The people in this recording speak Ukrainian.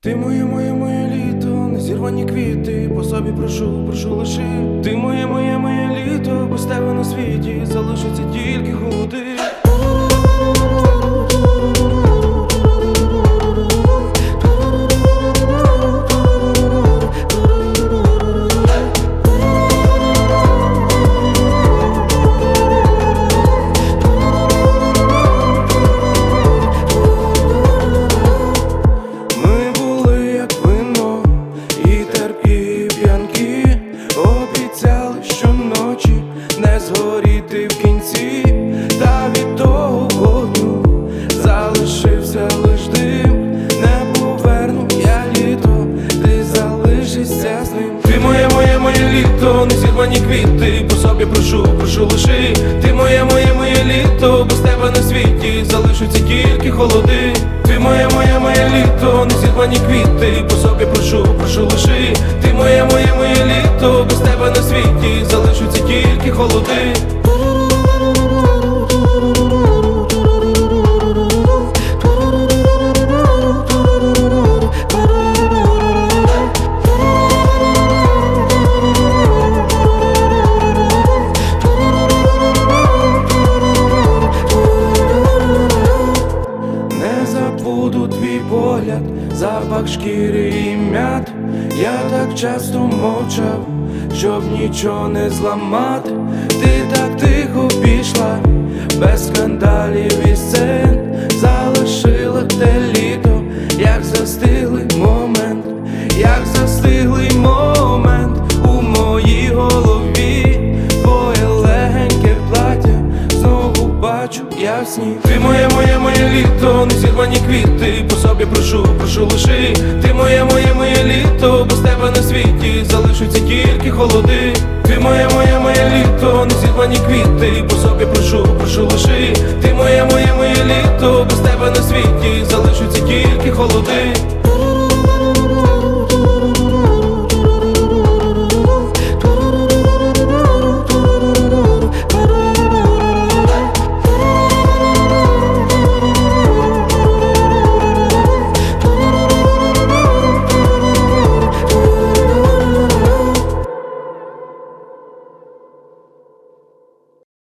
Ти моє літо, незірвані квіти, по собі прошу лиши. Ти моє літо, без тебе на світі залишиться тільки холоди. Обіцяли щоночі не згоріти в кінці, та від того вогню залишився лиш дим. Не поверну я літо, ти залишишся з ним. Ти моє літо, незірвані квіти, по собі прошу лиши. Ти моє літо, без тебе на світі залишаться тільки холоди. Ти моє літо, незірвані квіти, по собі прошу лиши. Ти моє літо, без тебе на світі залишаться тільки холоди. Буду твій погляд, запах шкіри і м'ят. Я так часто мовчав, щоб нічого не зламати. Ти так тихо пішла, без скандалів і сцен. Залишила те літо, як застиглий момент, у моїй голові. Твоє легеньке плаття знову бачу я в сні. Ти моє літо, незірвані квіти, по собі прошу лиши. Ти моє літо, без тебе на світі залишаться тільки холоди. Ти моє літо, незірвані квіти, по собі прошу лиши. Ти моє літо, без тебе на світі залишаться тільки холоди.